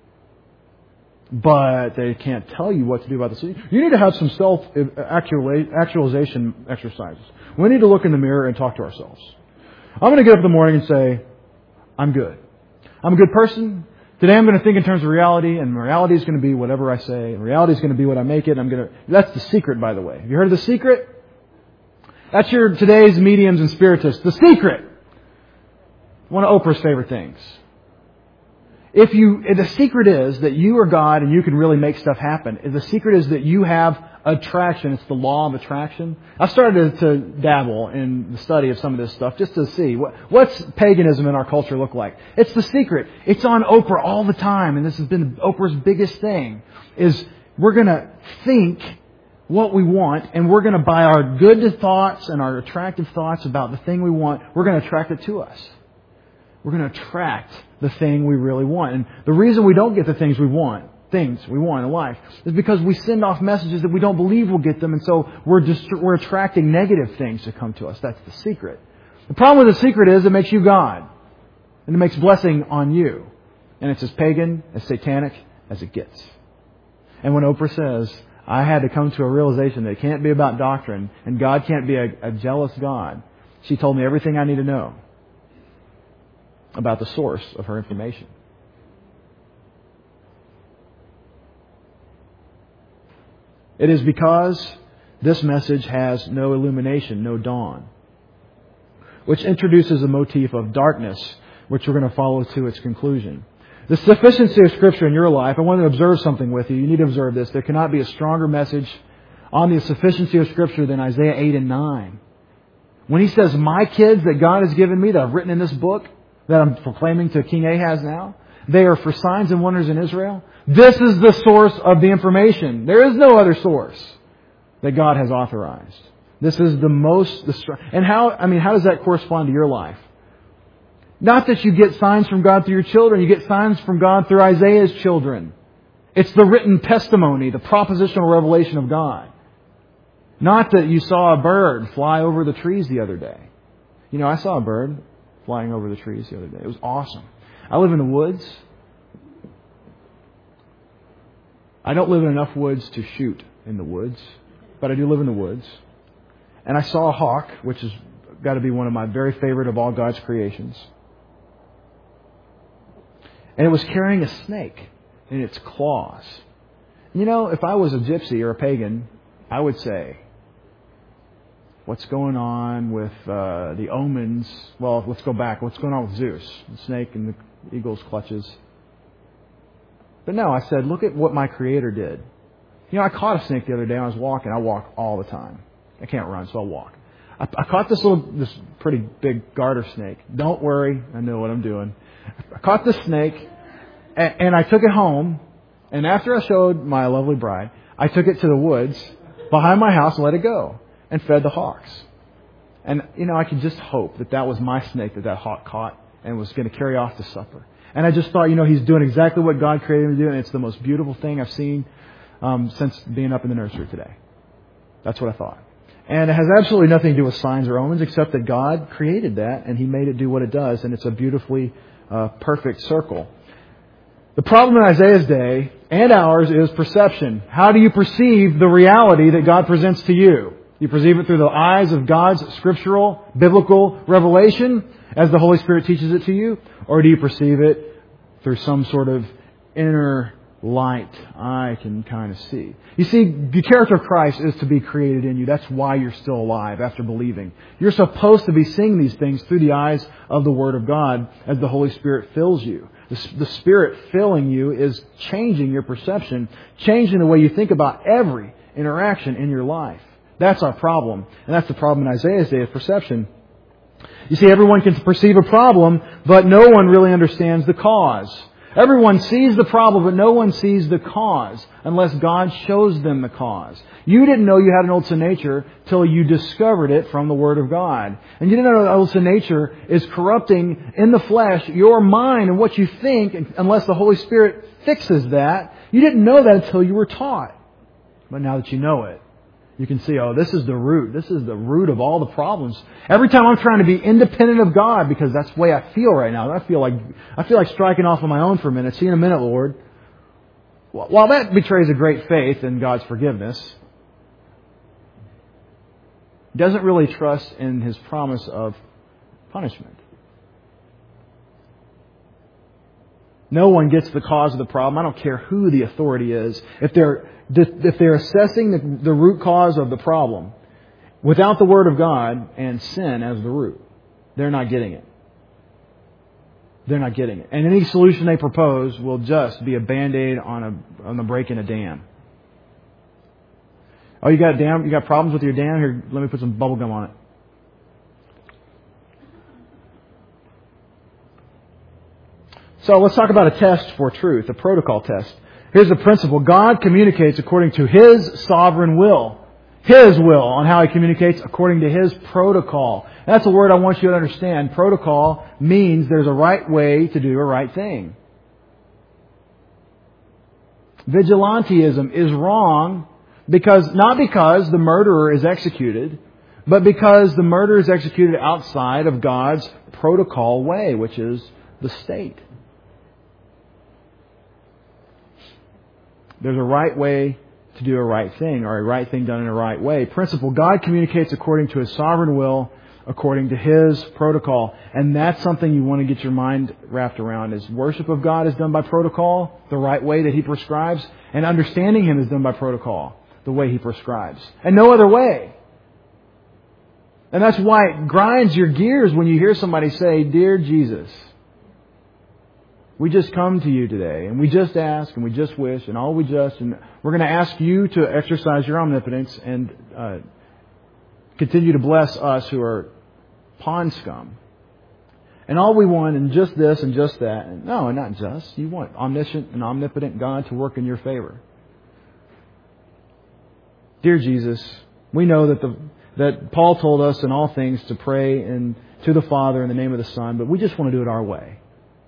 But they can't tell you what to do about the solution. You need to have some self-actualization exercises. We need to look in the mirror and talk to ourselves. I'm going to get up in the morning and say, I'm good. I'm a good person. Today I'm going to think in terms of reality, and reality is going to be whatever I say, and reality is going to be what I make it. I'm going to. That's the secret, by the way. Have you heard of the secret? That's your today's mediums and spiritists. The secret. One of Oprah's favorite things. If you, the secret is that you are God and you can really make stuff happen. The secret is that you have attraction. It's the law of attraction. I started to dabble in the study of some of this stuff just to see what, what's paganism in our culture look like. It's the secret. It's on Oprah all the time, and this has been Oprah's biggest thing. Is we're going to think what we want, and we're going to, by our good thoughts and our attractive thoughts about the thing we want, we're going to attract it to us. We're going to attract the thing we really want. And the reason we don't get the things we want, things we want in life, is because we send off messages that we don't believe we'll get them, and so we're just, we're attracting negative things to come to us. That's the secret. The problem with the secret is it makes you God, and it makes blessing on you. And it's as pagan, as satanic as it gets. And when Oprah says, I had to come to a realization that it can't be about doctrine, and God can't be a, a jealous God, she told me everything I need to know about the source of her information. It is because this message has no illumination, no dawn, which introduces a motif of darkness, which we're going to follow to its conclusion. The sufficiency of Scripture in your life, I want to observe something with you. You need to observe this. There cannot be a stronger message on the sufficiency of Scripture than Isaiah eight and nine. When he says, my kids that God has given me, that I've written in this book, that I'm proclaiming to King Ahaz now, they are for signs and wonders in Israel. This is the source of the information. There is no other source that God has authorized. This is the most, the, and how, I mean, how does that correspond to your life? Not that you get signs from God through your children. You get signs from God through Isaiah's children. It's the written testimony, the propositional revelation of God. Not that you saw a bird fly over the trees the other day. You know, I saw a bird flying over the trees the other day. It was awesome. I live in the woods. I don't live in enough woods to shoot in the woods, but I do live in the woods. And I saw a hawk, which has got to be one of my very favorite of all God's creations. And it was carrying a snake in its claws. You know, if I was a gypsy or a pagan, I would say, what's going on with uh, the omens? Well, let's go back. What's going on with Zeus, the snake in the eagle's clutches? But no, I said, look at what my Creator did. You know, I caught a snake the other day. I was walking. I walk all the time. I can't run, so I'll walk. I, I caught this little, this pretty big garter snake. Don't worry, I know what I'm doing. I caught this snake, and, and I took it home. And after I showed my lovely bride, I took it to the woods behind my house and let it go. And fed the hawks. And, you know, I could just hope that that was my snake that that hawk caught and was going to carry off to supper. And I just thought, you know, he's doing exactly what God created him to do, and it's the most beautiful thing I've seen um, since being up in the nursery today. That's what I thought. And it has absolutely nothing to do with signs or omens except that God created that and He made it do what it does, and it's a beautifully uh, perfect circle. The problem in Isaiah's day and ours is perception. How do you perceive the reality that God presents to you? You perceive it through the eyes of God's scriptural, biblical revelation as the Holy Spirit teaches it to you? Or do you perceive it through some sort of inner light I can kind of see? You see, the character of Christ is to be created in you. That's why you're still alive after believing. You're supposed to be seeing these things through the eyes of the Word of God as the Holy Spirit fills you. The, the Spirit filling you is changing your perception, changing the way you think about every interaction in your life. That's our problem. And that's the problem in Isaiah's day of perception. You see, everyone can perceive a problem, but no one really understands the cause. Everyone sees the problem, but no one sees the cause unless God shows them the cause. You didn't know you had an old sin nature till you discovered it from the Word of God. And you didn't know that old sin nature is corrupting in the flesh your mind and what you think unless the Holy Spirit fixes that. You didn't know that until you were taught. But now that you know it, you can see, oh, this is the root. This is the root of all the problems. Every time I'm trying to be independent of God, because that's the way I feel right now. I feel like I feel like striking off on my own for a minute. See you in a minute, Lord. While that betrays a great faith in God's forgiveness, doesn't really trust in His promise of punishment. No one gets the cause of the problem. I don't care who the authority is. If they're if they're assessing the, the root cause of the problem without the Word of God and sin as the root, they're not getting it. They're not getting it. And any solution they propose will just be a Band-Aid on a on the break in a dam. Oh, you got a dam? You got problems with your dam? Here, let me put some bubble gum on it. So let's talk about a test for truth, a protocol test. Here's the principle. God communicates according to His sovereign will. His will on how He communicates according to His protocol. That's a word I want you to understand. Protocol means there's a right way to do a right thing. Vigilantism is wrong because, not because the murderer is executed, but because the murder is executed outside of God's protocol way, which is the state. There's a right way to do a right thing, or a right thing done in a right way. Principle, God communicates according to His sovereign will, according to His protocol. And that's something you want to get your mind wrapped around. Is worship of God is done by protocol, the right way that He prescribes, and understanding Him is done by protocol, the way He prescribes. And no other way. And that's why it grinds your gears when you hear somebody say, "Dear Jesus, we just come to you today, and we just ask, and we just wish, and all we just, and we're going to ask you to exercise your omnipotence and uh, continue to bless us who are pond scum. And all we want, and just this and just that." And no, not just. You want omniscient and omnipotent God to work in your favor. Dear Jesus, we know that the that Paul told us in all things to pray and to the Father in the name of the Son, but we just want to do it our way.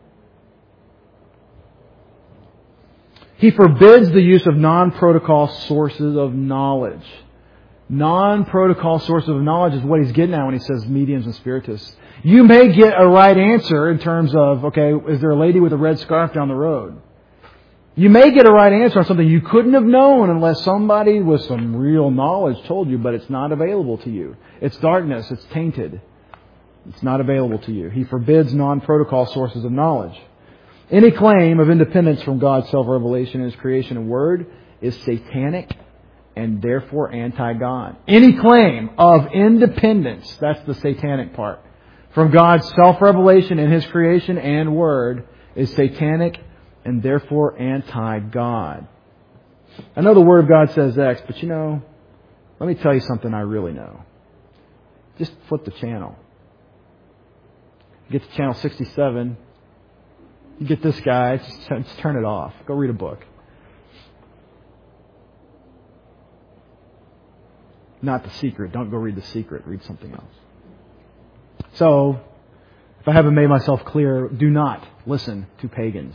He forbids the use of non-protocol sources of knowledge. Non-protocol sources of knowledge is what he's getting at when he says mediums and spiritists. You may get a right answer in terms of, okay, is there a lady with a red scarf down the road? You may get a right answer on something you couldn't have known unless somebody with some real knowledge told you, but it's not available to you. It's darkness. It's tainted. It's not available to you. He forbids non-protocol sources of knowledge. Any claim of independence from God's self-revelation in His creation and Word is satanic and therefore anti-God. Any claim of independence, that's the satanic part, from God's self-revelation in His creation and Word is satanic and therefore anti-God. I know the Word of God says X, but you know, let me tell you something I really know. Just flip the channel. Get to channel sixty-seven. You get this guy, just, just turn it off. Go read a book. Not The Secret. Don't go read The Secret. Read something else. So, if I haven't made myself clear, do not listen to pagans.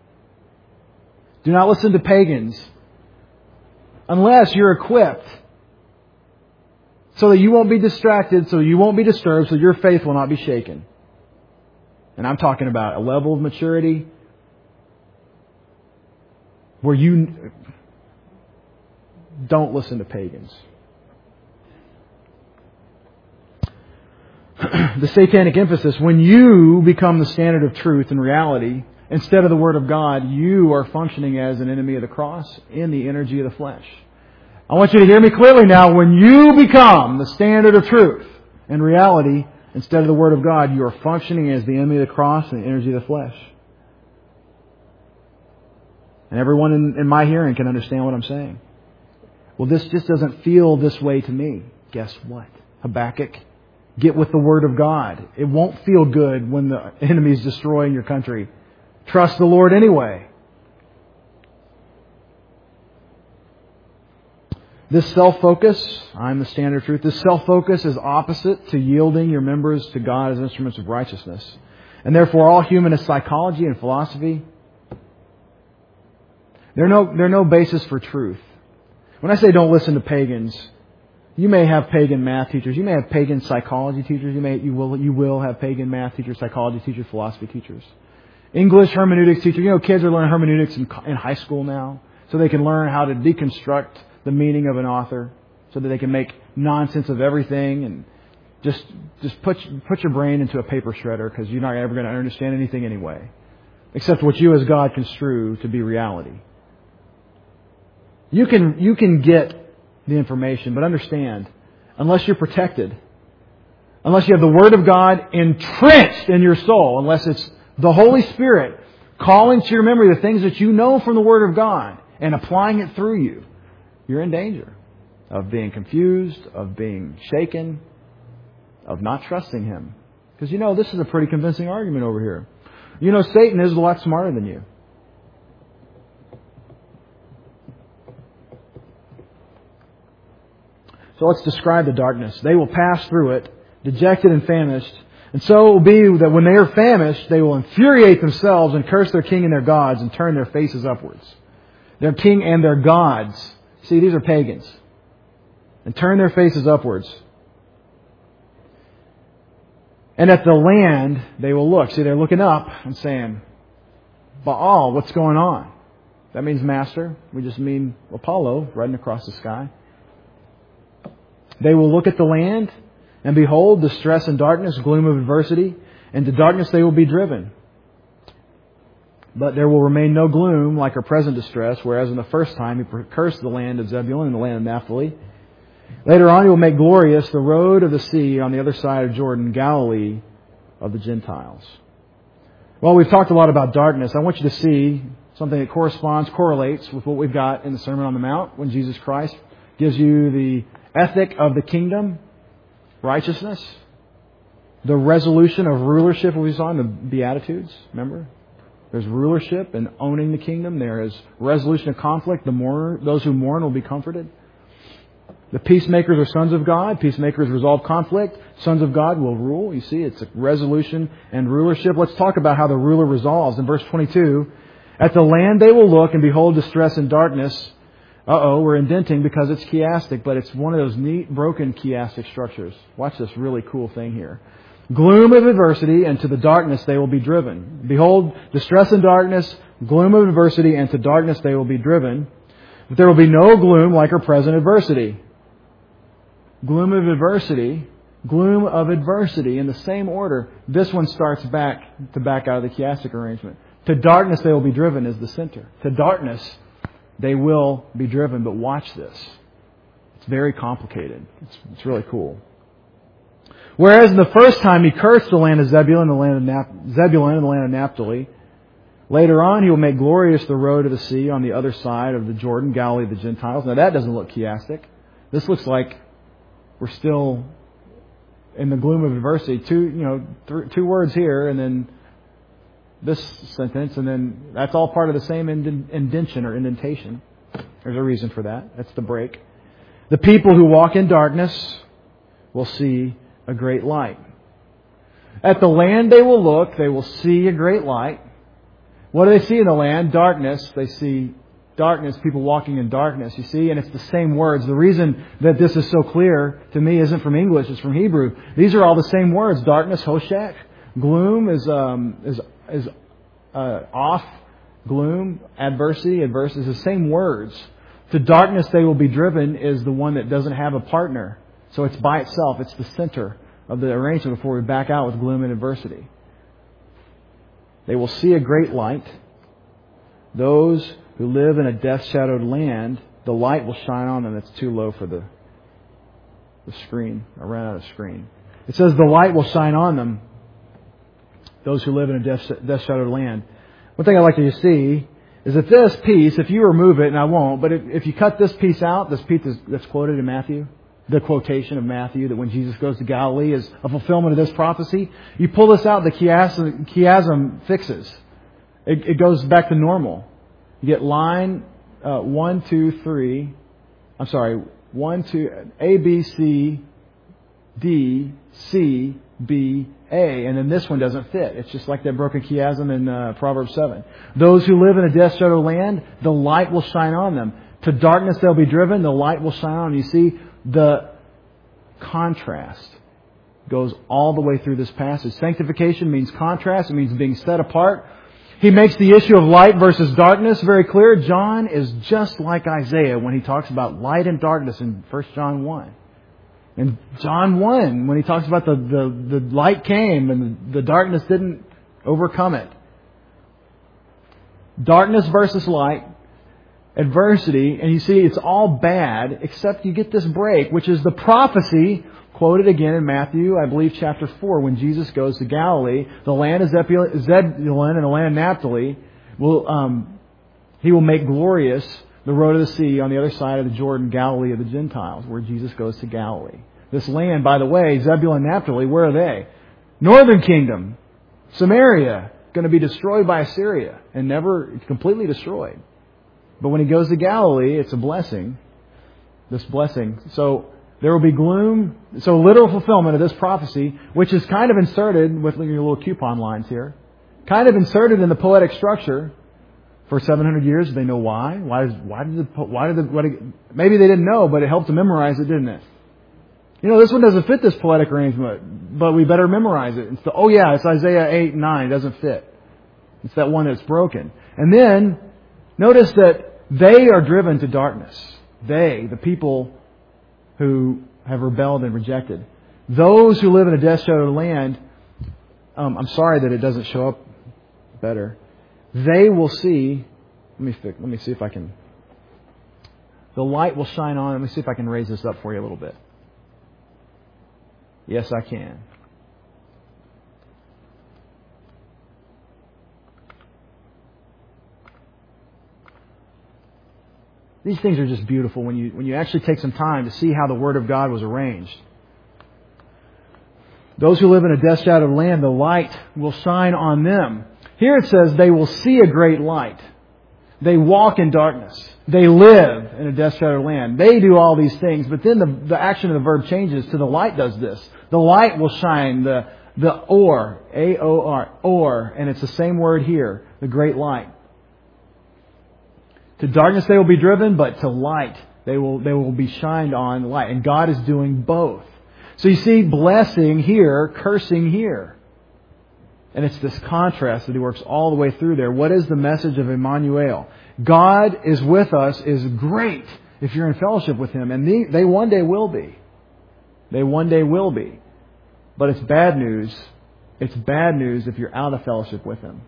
Do not listen to pagans unless you're equipped so that you won't be distracted, so you won't be disturbed, so your faith will not be shaken. And I'm talking about a level of maturity where you don't listen to pagans. The satanic emphasis, when you become the standard of truth and reality, instead of the Word of God, you are functioning as an enemy of the cross in the energy of the flesh. I want you to hear me clearly now. When you become the standard of truth and reality, instead of the Word of God, you are functioning as the enemy of the cross and the energy of the flesh. And everyone in, in my hearing can understand what I'm saying. Well, this just doesn't feel this way to me. Guess what? Habakkuk, get with the Word of God. It won't feel good when the enemy is destroying your country. Trust the Lord anyway. This self-focus, I'm the standard of truth, this self-focus is opposite to yielding your members to God as instruments of righteousness. And therefore all humanist psychology and philosophy, they're no, they're no basis for truth. When I say don't listen to pagans, you may have pagan math teachers, you may have pagan psychology teachers, you may you will you will have pagan math teachers, psychology teachers, philosophy teachers. English hermeneutics teachers, you know, kids are learning hermeneutics in, in high school now, so they can learn how to deconstruct the meaning of an author, so that they can make nonsense of everything and just just put put your brain into a paper shredder, because you're not ever going to understand anything anyway, except what you as God construe to be reality. You can you can get the information, but understand, unless you're protected, unless you have the Word of God entrenched in your soul, unless it's the Holy Spirit calling to your memory the things that you know from the Word of God and applying it through you, you're in danger of being confused, of being shaken, of not trusting Him. Because you know, this is a pretty convincing argument over here. You know, Satan is a lot smarter than you. So let's describe the darkness. They will pass through it, dejected and famished. And so it will be that when they are famished, they will infuriate themselves and curse their king and their gods and turn their faces upwards. Their king and their gods. See, these are pagans. And turn their faces upwards. And at the land, they will look. See, they're looking up and saying, Baal, what's going on? That means master. We just mean Apollo riding across the sky. They will look at the land, and behold, distress and darkness, gloom of adversity, and to darkness they will be driven. But there will remain no gloom like our present distress, whereas in the first time He cursed the land of Zebulun and the land of Naphtali. Later on He will make glorious the road of the sea on the other side of Jordan, Galilee of the Gentiles. Well, we've talked a lot about darkness. I want you to see something that corresponds, correlates with what we've got in the Sermon on the Mount, when Jesus Christ gives you the ethic of the kingdom, righteousness, the resolution of rulership, what we saw in the Beatitudes, remember? There's rulership and owning the kingdom. There is resolution of conflict. The mourner, those who mourn will be comforted. The peacemakers are sons of God. Peacemakers resolve conflict. Sons of God will rule. You see, it's a resolution and rulership. Let's talk about how the ruler resolves. In verse twenty-two, at the land they will look and behold distress and darkness. Uh-oh, we're indenting because it's chiastic, but it's one of those neat, broken chiastic structures. Watch this really cool thing here. Gloom of adversity, and to the darkness they will be driven. Behold, distress and darkness, gloom of adversity, and to darkness they will be driven. But there will be no gloom like our present adversity. Gloom of adversity, gloom of adversity, in the same order. This one starts back to back out of the chiastic arrangement. To darkness they will be driven is the center. To darkness they will be driven. But watch this. It's very complicated. It's, it's really cool. Whereas in the first time He cursed the land of Zebulun and the land of Nap- Zebulun and the land of Naphtali, later on He will make glorious the road of the sea on the other side of the Jordan, Galilee of the Gentiles. Now that doesn't look chiastic. This looks like we're still in the gloom of adversity. Two, you know, th- two words here, and then this sentence, and then that's all part of the same indent- indentation or indentation. There's a reason for that. That's the break. The people who walk in darkness will see a great light. At the land they will look, they will see a great light. What do they see in the land? Darkness. They see darkness, people walking in darkness, you see, and it's the same words. The reason that this is so clear to me isn't from English, it's from Hebrew. These are all the same words. Darkness, hoshek. Gloom is um, is is uh, off. Gloom, adversity, adverse is the same words. To darkness they will be driven is the one that doesn't have a partner. So it's by itself. It's the center of the arrangement before we back out with gloom and adversity. They will see a great light. Those who live in a death-shadowed land, the light will shine on them. It's too low for the, the screen. I ran out of screen. It says the light will shine on them. Those who live in a death, death-shadowed land. One thing I'd like you to see is that this piece, if you remove it, and I won't, but if, if you cut this piece out, this piece is, that's quoted in Matthew, the quotation of Matthew that when Jesus goes to Galilee is a fulfillment of this prophecy. You pull this out, the chiasm, chiasm fixes. It, it goes back to normal. You get line uh, one, two, three. I'm sorry, one, two, A, B, C, D, C, B, A, and then this one doesn't fit. It's just like that broken chiasm in uh, Proverbs seven. Those who live in a death shadow land, the light will shine on them. To darkness they'll be driven, the light will shine on them. You see, the contrast goes all the way through this passage. Sanctification means contrast. It means being set apart. He makes the issue of light versus darkness very clear. John is just like Isaiah when he talks about light and darkness in First John one. And John one, when he talks about the, the, the light came and the, the darkness didn't overcome it. Darkness versus light, adversity, and you see it's all bad except you get this break, which is the prophecy quoted again in Matthew, I believe chapter four, when Jesus goes to Galilee. The land of Zebulun and the land of Naphtali will um, He will make glorious the road of the sea on the other side of the Jordan, Galilee of the Gentiles, where Jesus goes to Galilee. This land, by the way, Zebulun and Naphtali, where are they? Northern kingdom, Samaria, going to be destroyed by Assyria and never completely destroyed. But when he goes to Galilee, it's a blessing. This blessing. So there will be gloom. So literal fulfillment of this prophecy, which is kind of inserted with your little coupon lines here, kind of inserted in the poetic structure for seven hundred years. Do they know why? Why, is, why did the, why did the, why did, maybe they didn't know, but it helped to memorize it, didn't it? You know, this one doesn't fit this poetic arrangement, but we better memorize it. It's the, oh yeah, it's Isaiah eight and nine. It doesn't fit. It's that one that's broken. And then, notice that they are driven to darkness. They, the people who have rebelled and rejected. Those who live in a death-shadowed land, um, I'm sorry that it doesn't show up better. They will see, let me fix, let me see if I can, the light will shine on. Let me see if I can raise this up for you a little bit. Yes, I can. These things are just beautiful when you when you actually take some time to see how the Word of God was arranged. Those who live in a death-shadowed land, the light will shine on them. Here it says they will see a great light. They walk in darkness. They live in a death-shadowed land. They do all these things, but then the, the action of the verb changes to the light does this. The light will shine, the, the or, A O R, or, and it's the same word here, the great light. To darkness they will be driven, but to light they will, they will be shined on light. And God is doing both. So you see blessing here, cursing here. And it's this contrast that He works all the way through there. What is the message of Emmanuel? God is with us is great if you're in fellowship with Him. And they, they one day will be. They one day will be. But it's bad news. It's bad news if you're out of fellowship with Him.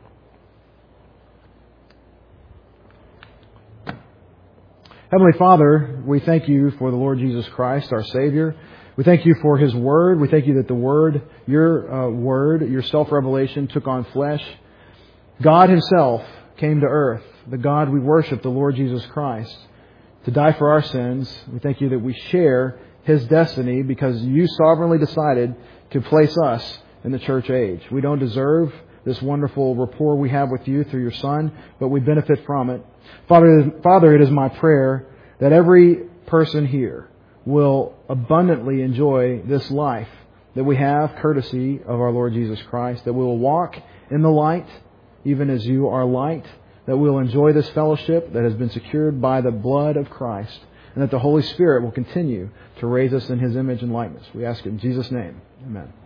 Heavenly Father, we thank You for the Lord Jesus Christ, our Savior. We thank You for His Word. We thank You that the Word, Your uh, Word, Your self-revelation took on flesh. God Himself came to earth, the God we worship, the Lord Jesus Christ, to die for our sins. We thank You that we share His destiny because You sovereignly decided to place us in the church age. We don't deserve this wonderful rapport we have with You through Your Son, but we benefit from it. Father, Father, it is my prayer that every person here will abundantly enjoy this life that we have, courtesy of our Lord Jesus Christ, that we will walk in the light, even as You are light. that we'll enjoy this fellowship that has been secured by the blood of Christ, and that the Holy Spirit will continue to raise us in His image and likeness. We ask it in Jesus' name. Amen.